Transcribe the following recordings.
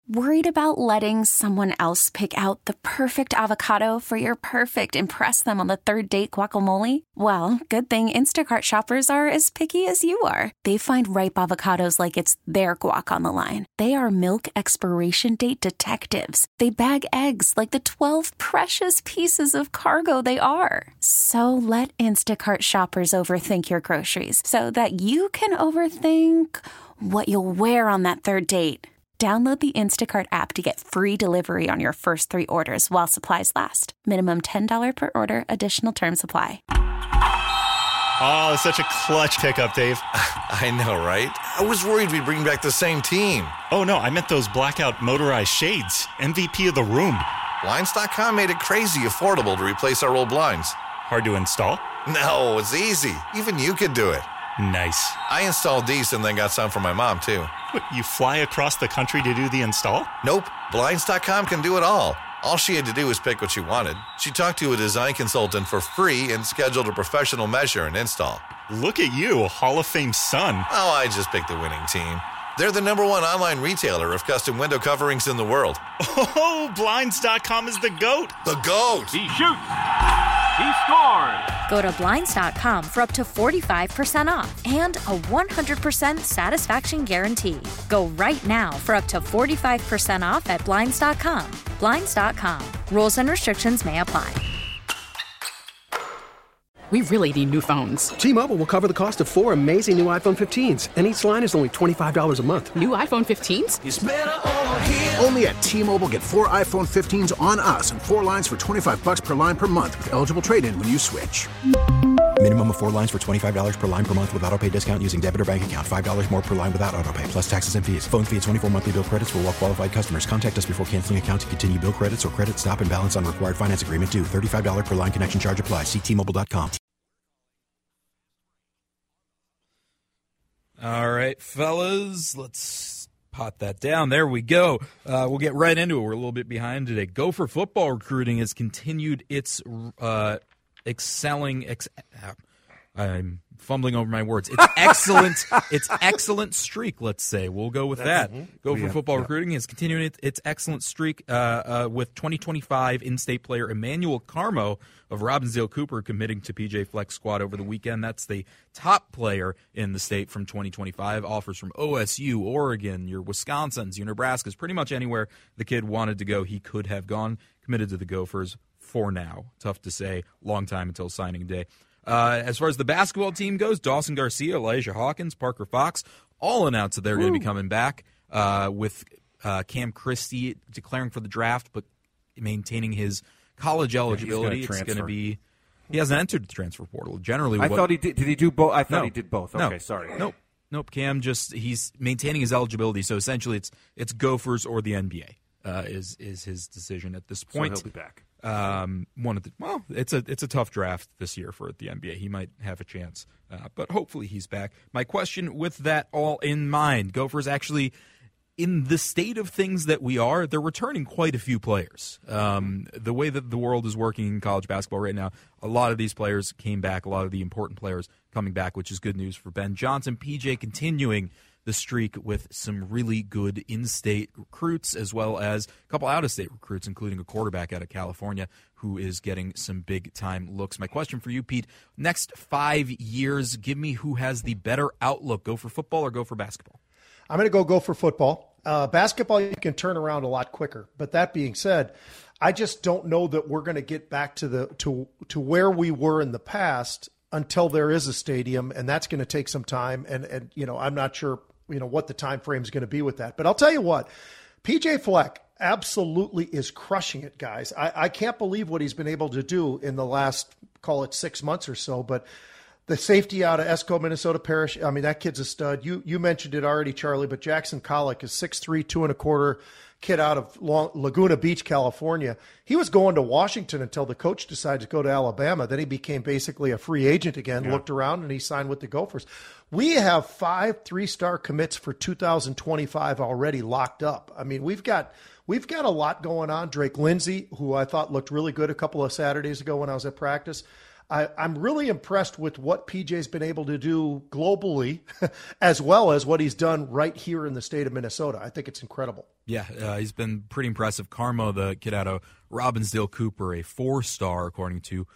Worried about letting someone else pick out the perfect avocado for your perfect impress them on the third date guacamole? Well, good thing Instacart shoppers are as picky as you are. They find ripe avocados like it's their guac on the line. They are milk expiration date detectives. They bag eggs like the 12 precious pieces of cargo they are. So let Instacart shoppers overthink your groceries so that you can overthink what you'll wear on that third date. Download the Instacart app to get free delivery on your first 3 orders while supplies last. Minimum $10 per order. Additional terms apply. Oh, such a clutch pickup, Dave. I know, right? I was worried we'd bring back the same team. Oh, no, I meant those blackout motorized shades. MVP of the room. Blinds.com made it crazy affordable to replace our old blinds. Hard to install? No, it's easy. Even you could do it. Nice. I installed these and then got some for my mom, too. What, you fly across the country to do the install? Nope. Blinds.com can do it all. All she had to do was pick what she wanted. She talked to a design consultant for free and scheduled a professional measure and install. Look at you, a Hall of Fame son. Oh, I just picked the winning team. They're the #1 online retailer of custom window coverings in the world. Oh, Blinds.com is the GOAT. The GOAT! He shoots. He scores. Go to Blinds.com for up to 45% off and a 100% satisfaction guarantee. Go right now for up to 45% off at Blinds.com. Blinds.com. Rules and restrictions may apply. We really need new phones. T-Mobile will cover the cost of 4 amazing new iPhone 15s, and each line is only $25 a month. New iPhone 15s? It's better over here. Only at T-Mobile, get 4 iPhone 15s on us and 4 lines for $25 per line per month with eligible trade-in when you switch. Minimum of 4 lines for $25 per line per month with auto pay discount using debit or bank account. $5 more per line without auto pay, plus taxes and fees. Phone fee at 24 monthly bill credits for well-qualified customers. Contact us before canceling account to continue bill credits or credit stop and balance on required finance agreement due. $35 per line connection charge applies. See T-Mobile.com. All right, fellas, let's pot that down. There we go. We'll get right into it. We're a little bit behind today. Gopher football recruiting has continued its I'm fumbling over my words. It's excellent streak, let's say. We'll go with that. Gopher football recruiting is continuing its excellent streak with 2025 in-state player Emmanuel Carmo of Robbinsdale Cooper committing to PJ Flex squad over the weekend. That's the top player in the state from 2025. Offers from OSU, Oregon, your Wisconsins, your Nebraskas, pretty much anywhere the kid wanted to go, he could have gone. Committed to the Gophers for now. Tough to say. Long time until signing day. As far as the basketball team goes, Dawson Garcia, Elijah Hawkins, Parker Fox, all announced that they're going to be coming back with Cam Christie declaring for the draft, but maintaining his college eligibility. It's going to be. He hasn't entered the transfer portal. Generally, I thought he did. Did he do both? I thought he did both. Okay, no. sorry. Nope. Cam he's maintaining his eligibility. So essentially, it's Gophers or the NBA is his decision at this point. So he'll be back. It's a tough draft this year for the NBA. He might have a chance, but hopefully he's back. My question, with that all in mind, Gophers actually, in the state of things that we are, they're returning quite a few players. The way that the world is working in college basketball right now, a lot of these players came back, a lot of the important players coming back, which is good news for Ben Johnson. PJ continuing the streak with some really good in-state recruits, as well as a couple out-of-state recruits, including a quarterback out of California who is getting some big-time looks. My question for you, Pete, next 5 years, give me who has the better outlook. Go for football or go for basketball? I'm going to go for football. Basketball, you can turn around a lot quicker. But that being said, I just don't know that we're going to get back to where we were in the past until there is a stadium, and that's going to take some time. And I'm not sure what the time frame is going to be with that. But I'll tell you what, PJ Fleck absolutely is crushing it, guys. I can't believe what he's been able to do in the last, call it 6 months or so. But the safety out of Esco, Minnesota Parish, I mean, that kid's a stud. You mentioned it already, Charlie, but Jackson Collick is 6'3", 2.25", kid out of Laguna Beach, California. He was going to Washington until the coach decided to go to Alabama. Then he became basically a free agent again, looked around, and he signed with the Gophers. We have 5 3-star commits for 2025 already locked up. I mean, we've got a lot going on. Drake Lindsay, who I thought looked really good a couple of Saturdays ago when I was at practice. I'm really impressed with what PJ's been able to do globally, as well as what he's done right here in the state of Minnesota. I think it's incredible. Yeah, he's been pretty impressive. Carmo, the kid out of Robbinsdale Cooper, a 4-star according to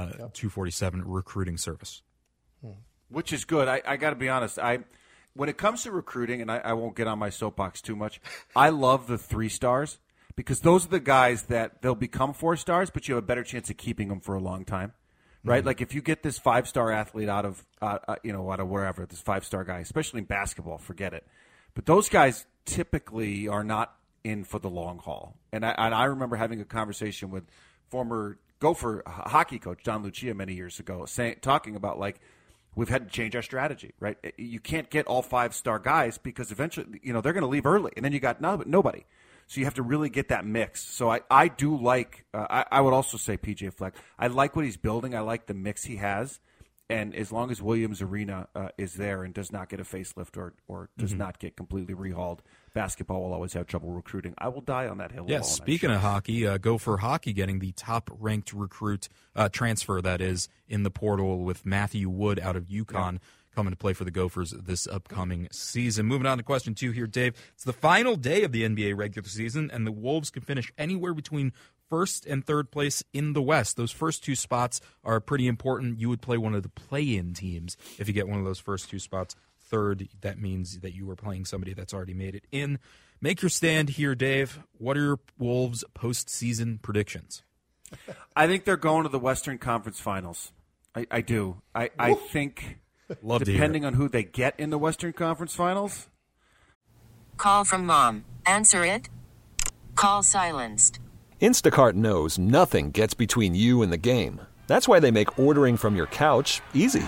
247 recruiting service. Which is good. I got to be honest. When it comes to recruiting, and I won't get on my soapbox too much, I love the 3 stars because those are the guys that they'll become 4 stars, but you have a better chance of keeping them for a long time, right? Like if you get this 5-star athlete out of wherever, this 5-star guy, especially in basketball, forget it. But those guys typically are not in for the long haul. And I remember having a conversation with former Gopher hockey coach Don Lucia many years ago, talking about like, we've had to change our strategy, right? You can't get all 5-star guys because eventually, they're going to leave early, and then you got nobody. So you have to really get that mix. So I do like. I would also say PJ Fleck. I like what he's building. I like the mix he has, and as long as Williams Arena is there and does not get a facelift or does not get completely rehauled, basketball will always have trouble recruiting. I will die on that hill. Yeah, speaking of hockey, Gopher Hockey getting the top-ranked recruit transfer, that is, in the portal with Matthew Wood out of UConn coming to play for the Gophers this upcoming season. Moving on to question 2 here, Dave. It's the final day of the NBA regular season, and the Wolves can finish anywhere between first and third place in the West. Those first 2 spots are pretty important. You would play one of the play-in teams if you get one of those first 2 spots. Third, that means that you are playing somebody that's already made it in. Make your stand here, Dave. What are your Wolves' postseason predictions? I think they're going to the Western Conference Finals. I do. I think, depending on who they get in the Western Conference Finals. Call from mom. Answer it. Call silenced. Instacart knows nothing gets between you and the game. That's why they make ordering from your couch easy.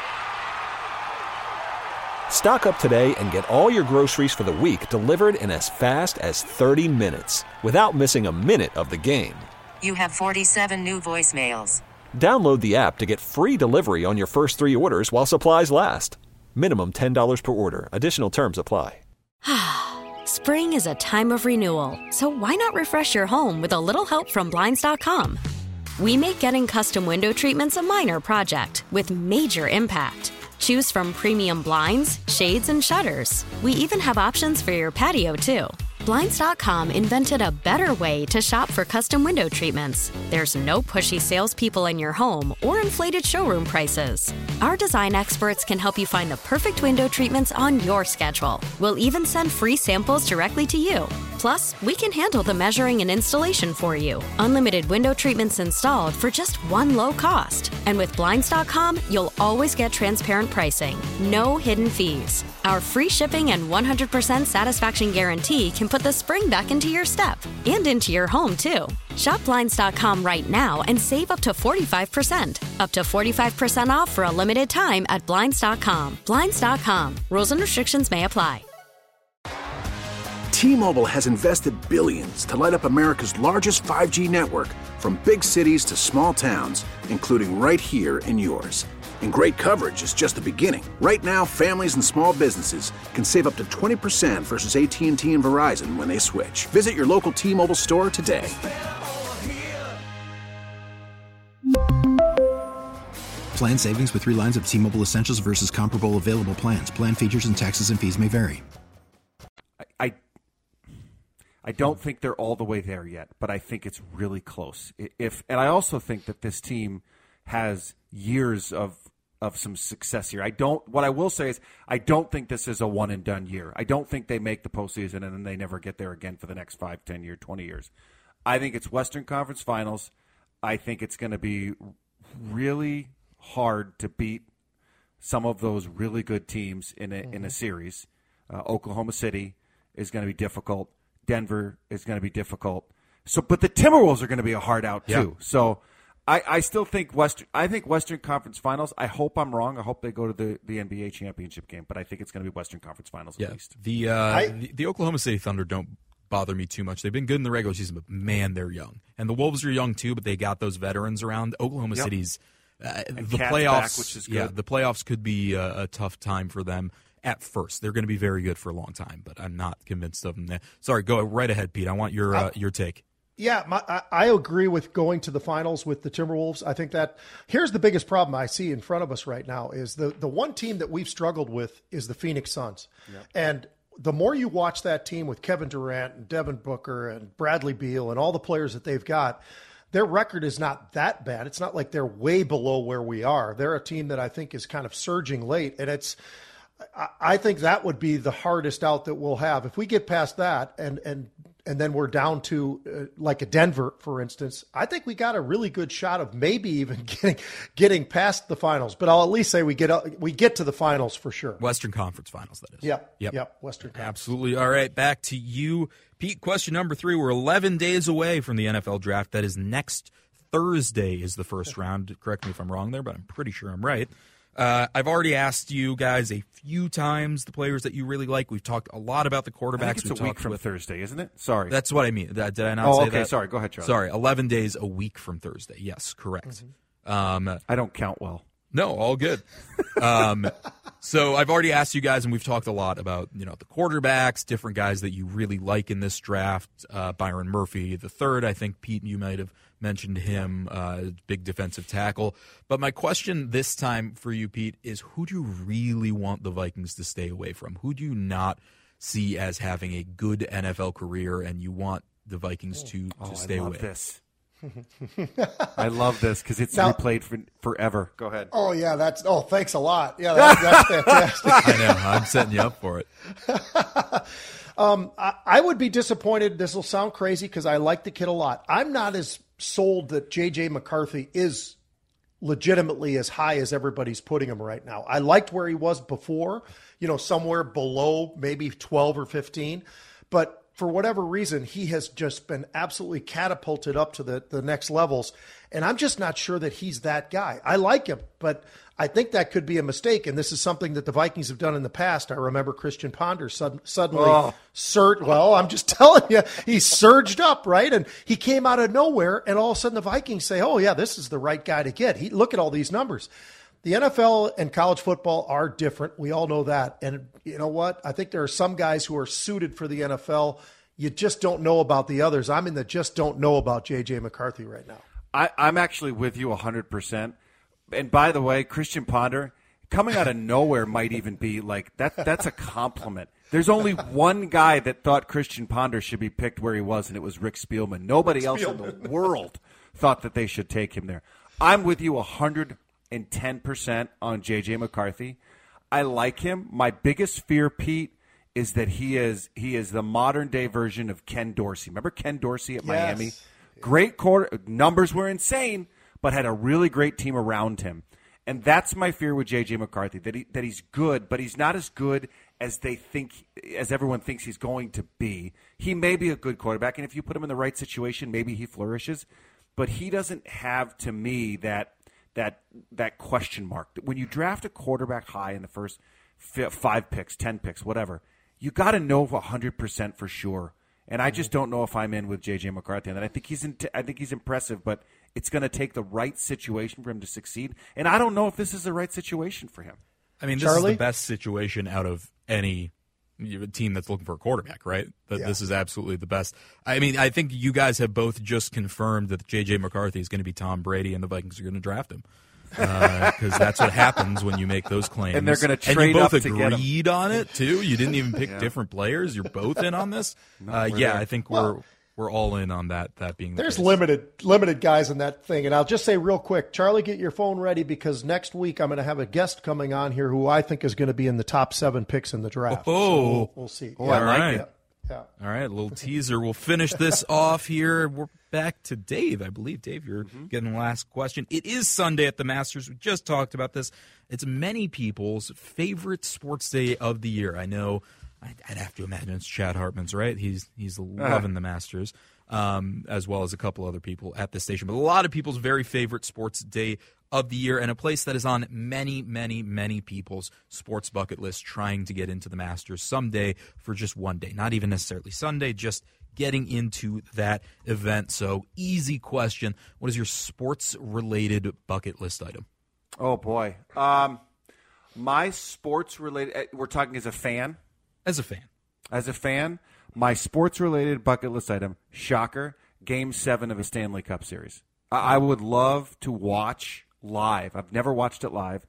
Stock up today and get all your groceries for the week delivered in as fast as 30 minutes without missing a minute of the game. You have 47 new voicemails. Download the app to get free delivery on your first 3 orders while supplies last. Minimum $10 per order. Additional terms apply. Spring is a time of renewal, so why not refresh your home with a little help from Blinds.com? We make getting custom window treatments a minor project with major impact. Choose from premium blinds, shades, and shutters. We even have options for your patio, too. Blinds.com invented a better way to shop for custom window treatments. There's no pushy salespeople in your home or inflated showroom prices. Our design experts can help you find the perfect window treatments on your schedule. We'll even send free samples directly to you. Plus, we can handle the measuring and installation for you. Unlimited window treatments installed for just one low cost. And with Blinds.com, you'll always get transparent pricing. No hidden fees. Our free shipping and 100% satisfaction guarantee can put the spring back into your step and into your home, too. Shop Blinds.com right now and save up to 45%. Up to 45% off for a limited time at Blinds.com. Blinds.com. Rules and restrictions may apply. T-Mobile has invested billions to light up America's largest 5G network, from big cities to small towns, including right here in yours. And great coverage is just the beginning. Right now, families and small businesses can save up to 20% versus AT&T and Verizon when they switch. Visit your local T-Mobile store today. Plan savings with 3 lines of T-Mobile Essentials versus comparable available plans. Plan features and taxes and fees may vary. I don't think they're all the way there yet, but I think it's really close. And I also think that this team has years of some success here. What I will say is I don't think this is a one and done year. I don't think they make the postseason and then they never get there again for the next 5, 10 years, 20 years. I think it's Western Conference Finals. I think it's going to be really hard to beat some of those really good teams in a series. Oklahoma City is going to be difficult. Denver is going to be difficult. But the Timberwolves are going to be a hard out too. Yeah. So I still think Western Conference Finals. I hope I'm wrong. I hope they go to the NBA championship game, but I think it's going to be Western Conference Finals at least. The Oklahoma City Thunder don't bother me too much. They've been good in the regular season, but man, they're young. And the Wolves are young too, but they got those veterans around. Oklahoma City's the playoffs, back, which is good. Yeah, the playoffs could be a tough time for them. At first, they're going to be very good for a long time, but I'm not convinced of them. Sorry, go right ahead, Pete. I want your take. Yeah, I agree with going to the finals with the Timberwolves. I think that here's the biggest problem I see in front of us right now is the one team that we've struggled with is the Phoenix Suns. Yeah. And the more you watch that team with Kevin Durant and Devin Booker and Bradley Beal and all the players that they've got, their record is not that bad. It's not like they're way below where we are. They're a team that I think is kind of surging late, and I think that would be the hardest out that we'll have. If we get past that and then we're down to like a Denver, for instance, I think we got a really good shot of maybe even getting past the finals. But I'll at least say we get to the finals for sure. Western Conference Finals, that is. Yep. Western Conference. Absolutely. All right, back to you, Pete. Question number 3. We're 11 days away from the NFL draft. That is next Thursday is the first round. Correct me if I'm wrong there, but I'm pretty sure I'm right. I've already asked you guys a few times the players that you really like. We've talked a lot about the quarterbacks. I think it's a week from Thursday, isn't it? Sorry. That's what I mean. Did I not say that? Okay, sorry. Go ahead, Charlie. Sorry, 11 days a week from Thursday. Yes, correct. I don't count well. No, all good. So I've already asked you guys, and we've talked a lot about the quarterbacks, different guys that you really like in this draft. Byron Murphy the third, I think, Pete, you might have mentioned him, big defensive tackle. But my question this time for you, Pete, is who do you really want the Vikings to stay away from? Who do you not see as having a good NFL career and you want the Vikings to stay away? This. I love this because it's replayed forever. Go ahead. Oh, yeah. Thanks a lot. Yeah, that's fantastic. I know. I'm setting you up for it. I would be disappointed. This will sound crazy because I like the kid a lot. I'm not as sold that J.J. McCarthy is legitimately as high as everybody's putting him right now. I liked where he was before, somewhere below maybe 12 or 15. But for whatever reason, he has just been absolutely catapulted up to the next levels. And I'm just not sure that he's that guy. I like him, but I think that could be a mistake. And this is something that the Vikings have done in the past. I remember Christian Ponder suddenly I'm just telling you, he surged up, right? And he came out of nowhere, and all of a sudden the Vikings say, oh, yeah, this is the right guy to get. Look at all these numbers. The NFL and college football are different. We all know that. And you know what? I think there are some guys who are suited for the NFL. You just don't know about the others. I'm in the just don't know about J.J. McCarthy right now. I'm actually with you 100%. And by the way, Christian Ponder, coming out of nowhere might even be like, that's a compliment. There's only one guy that thought Christian Ponder should be picked where he was, and it was Rick Spielman. Nobody else in the world thought that they should take him there. I'm with you 110% on J.J. McCarthy. I like him. My biggest fear, Pete, is that he is the modern-day version of Ken Dorsey. Remember Ken Dorsey at Miami? Great quarter. Numbers were insane, but had a really great team around him. And that's my fear with J.J. McCarthy, that he's good, but he's not as good as everyone thinks he's going to be. He may be a good quarterback, and if you put him in the right situation, maybe he flourishes. But he doesn't have, to me, that question mark. When you draft a quarterback high in the first 5 picks, 10 picks, whatever, you got to know 100% for sure. And I just don't know if I'm in with J.J. McCarthy. And I think he's impressive, but it's going to take the right situation for him to succeed. And I don't know if this is the right situation for him. I mean, this is the best situation out of any team that's looking for a quarterback, right? This is absolutely the best. I mean, I think you guys have both just confirmed that J.J. McCarthy is going to be Tom Brady and the Vikings are going to draft him. Because that's what happens when you make those claims. And they're going to trade up to get him. And you both agreed on it, too? You didn't even pick different players? You're both in on this? I think we're all in on that being the There's case. limited guys in that thing. And I'll just say real quick, Charlie, get your phone ready because next week I'm going to have a guest coming on here who I think is going to be in the top 7 picks in the draft. Oh, so we'll see. Oh, I like it. Yeah. All right, a little teaser. We'll finish this off here. We're back to Dave. I believe, Dave, you're getting the last question. It is Sunday at the Masters. We just talked about this. It's many people's favorite sports day of the year. I know I'd have to imagine it's Chad Hartman's, right? He's loving the Masters, as well as a couple other people at the station. But a lot of people's very favorite sports day of the year, and a place that is on many, many, many people's sports bucket list trying to get into the Masters someday for just one day. Not even necessarily Sunday, just getting into that event. So, easy question. What is your sports-related bucket list item? Oh, boy. My sports-related – we're talking as a fan? As a fan. As a fan, my sports-related bucket list item, shocker, Game 7 of the Stanley Cup Series. I would love to watch live. I've never watched it live.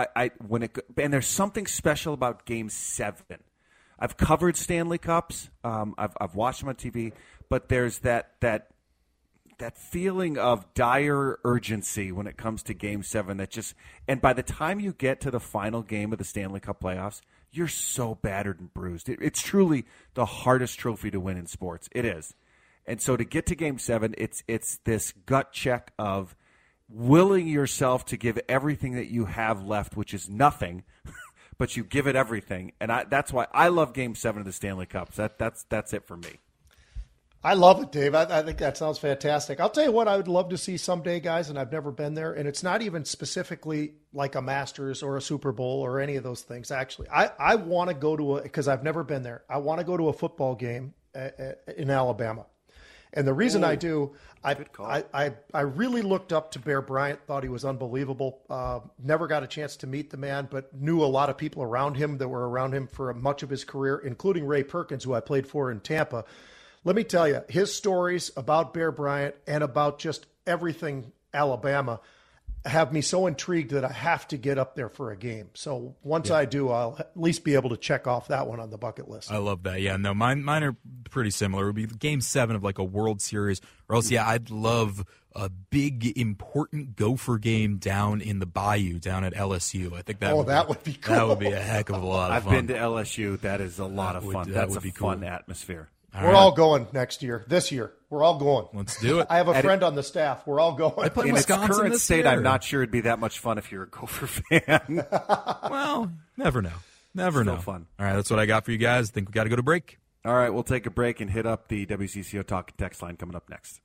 And there's something special about Game 7. I've covered Stanley Cups. I've watched them on TV, but there's that feeling of dire urgency when it comes to Game 7 and by the time you get to the final game of the Stanley Cup playoffs, you're so battered and bruised. It's truly the hardest trophy to win in sports. It is. And so to get to Game 7, it's this gut check of willing yourself to give everything that you have left, which is nothing, but you give it everything. And that's why I love Game 7 of the Stanley Cups. That's it for me. I love it, Dave. I think that sounds fantastic. I'll tell you what I would love to see someday, guys, and I've never been there, and it's not even specifically like a Masters or a Super Bowl or any of those things, actually. I want to go to because I've never been there, I want to go to a football game in Alabama. And the reason I do, I really looked up to Bear Bryant, thought he was unbelievable. Never got a chance to meet the man, but knew a lot of people around him that were around him for much of his career, including Ray Perkins, who I played for in Tampa. Let me tell you, his stories about Bear Bryant and about just everything Alabama have me so intrigued that I have to get up there for a game. So once I do, I'll at least be able to check off that one on the bucket list. I love that. Yeah, no, mine are pretty similar. It would be Game 7 of like a World Series, or else, I'd love a big, important Gopher game down in the Bayou, down at LSU. I think that would be cool. That would be a heck of a lot of fun. I've been to LSU. That is a lot of fun. That's a fun atmosphere. We're all going this year. We're all going. Let's do it. I have a friend on the staff. We're all going. In its current state, I'm not sure it'd be that much fun if you're a Gopher fan. Well, never know. Never know. Fun. All right, that's what I got for you guys. I think we got to go to break. All right, we'll take a break and hit up the WCCO Talk text line coming up next.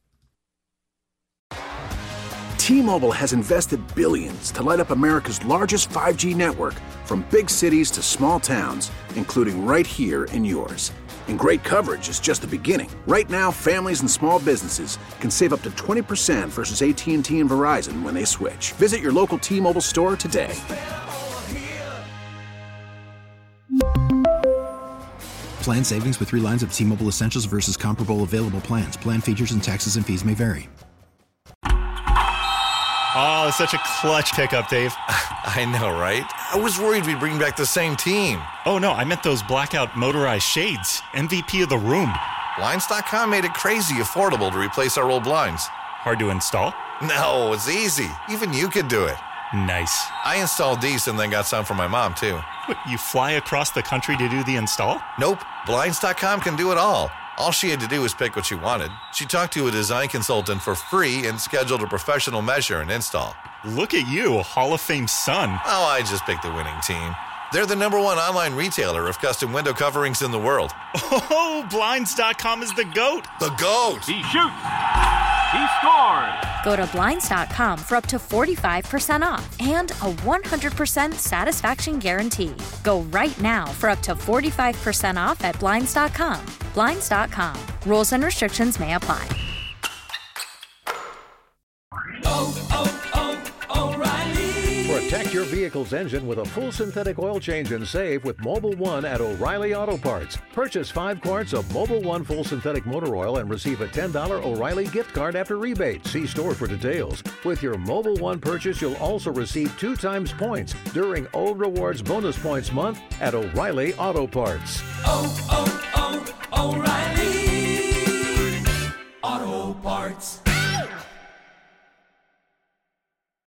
T-Mobile has invested billions to light up America's largest 5G network, from big cities to small towns, including right here in yours. And great coverage is just the beginning. Right now, families and small businesses can save up to 20% versus AT&T and Verizon when they switch. Visit your local T-Mobile store today. Plan savings with 3 lines of T-Mobile Essentials versus comparable available plans. Plan features and taxes and fees may vary. Oh, such a clutch pickup, Dave. I know, right? I was worried we'd bring back the same team. Oh, no, I meant those blackout motorized shades. MVP of the room. Blinds.com made it crazy affordable to replace our old blinds. Hard to install? No, it's easy. Even you could do it. Nice. I installed these and then got some for my mom, too. What, you fly across the country to do the install? Nope. Blinds.com can do it all. All she had to do was pick what she wanted. She talked to a design consultant for free and scheduled a professional measure and install. Look at you, a Hall of Fame son. Oh, I just picked the winning team. They're the #1 online retailer of custom window coverings in the world. Oh, Blinds.com is the GOAT. The GOAT! He shoots. He scores. Go to Blinds.com for up to 45% off and a 100% satisfaction guarantee. Go right now for up to 45% off at Blinds.com. Blinds.com. Rules and restrictions may apply. Protect your vehicle's engine with a full synthetic oil change and save with Mobil 1 at O'Reilly Auto Parts. Purchase 5 quarts of Mobil 1 full synthetic motor oil and receive a $10 O'Reilly gift card after rebate. See store for details. With your Mobil 1 purchase, you'll also receive 2 times points during O Rewards Bonus Points Month at O'Reilly Auto Parts. O'Reilly.